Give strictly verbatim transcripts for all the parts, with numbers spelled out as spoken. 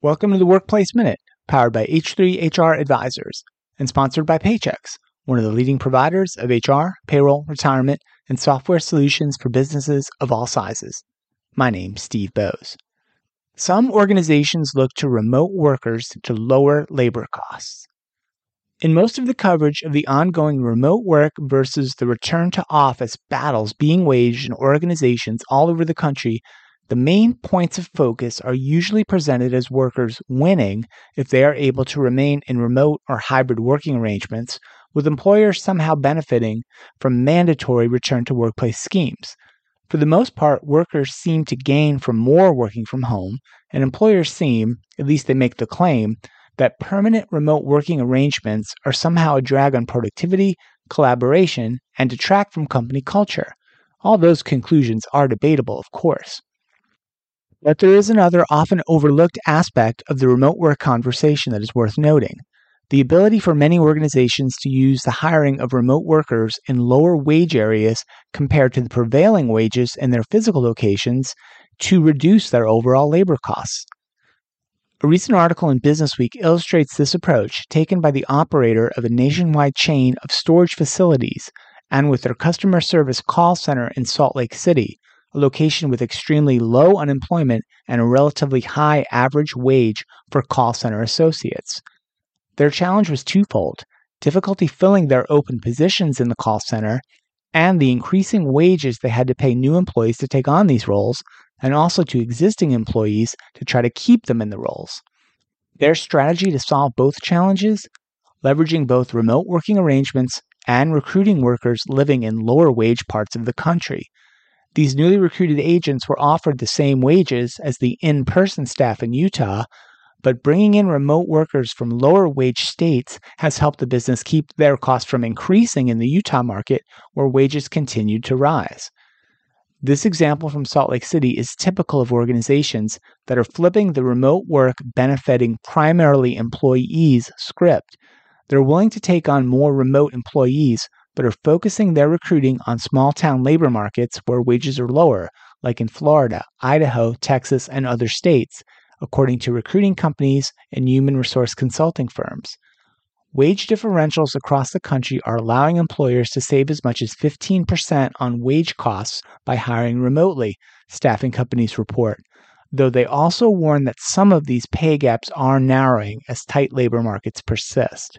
Welcome to the Workplace Minute, powered by H three H R Advisors and sponsored by Paychex, one of the leading providers of H R, payroll, retirement, and software solutions for businesses of all sizes. My name's Steve Bowes. Some organizations look to remote workers to lower labor costs. In most of the coverage of the ongoing remote work versus the return to office battles being waged in organizations all over the country, the main points of focus are usually presented as workers winning if they are able to remain in remote or hybrid working arrangements, with employers somehow benefiting from mandatory return-to-workplace schemes. For the most part, workers seem to gain from more working from home, and employers seem, at least they make the claim, that permanent remote working arrangements are somehow a drag on productivity, collaboration, and detract from company culture. All those conclusions are debatable, of course. But there is another often overlooked aspect of the remote work conversation that is worth noting. The ability for many organizations to use the hiring of remote workers in lower wage areas compared to the prevailing wages in their physical locations to reduce their overall labor costs. A recent article in Businessweek illustrates this approach taken by the operator of a nationwide chain of storage facilities and with their customer service call center in Salt Lake City, a location with extremely low unemployment and a relatively high average wage for call center associates. Their challenge was twofold: difficulty filling their open positions in the call center, and the increasing wages they had to pay new employees to take on these roles, and also to existing employees to try to keep them in the roles. Their strategy to solve both challenges, leveraging both remote working arrangements and recruiting workers living in lower wage parts of the country. These newly recruited agents were offered the same wages as the in-person staff in Utah, but bringing in remote workers from lower wage states has helped the business keep their costs from increasing in the Utah market, where wages continued to rise. This example from Salt Lake City is typical of organizations that are flipping the remote work benefiting primarily employees script. They're willing to take on more remote employees, but are focusing their recruiting on small-town labor markets where wages are lower, like in Florida, Idaho, Texas, and other states, according to recruiting companies and human resource consulting firms. Wage differentials across the country are allowing employers to save as much as fifteen percent on wage costs by hiring remotely, staffing companies report, though they also warn that some of these pay gaps are narrowing as tight labor markets persist.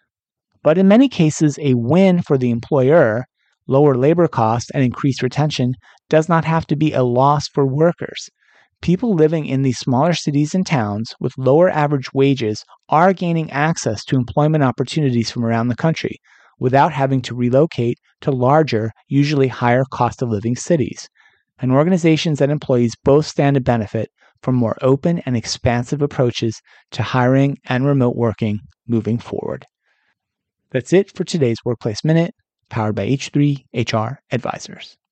But in many cases, a win for the employer, lower labor costs and increased retention, does not have to be a loss for workers. People living in these smaller cities and towns with lower average wages are gaining access to employment opportunities from around the country without having to relocate to larger, usually higher cost of living cities. And organizations and employees both stand to benefit from more open and expansive approaches to hiring and remote working moving forward. That's it for today's Workplace Minute, powered by H three H R Advisors.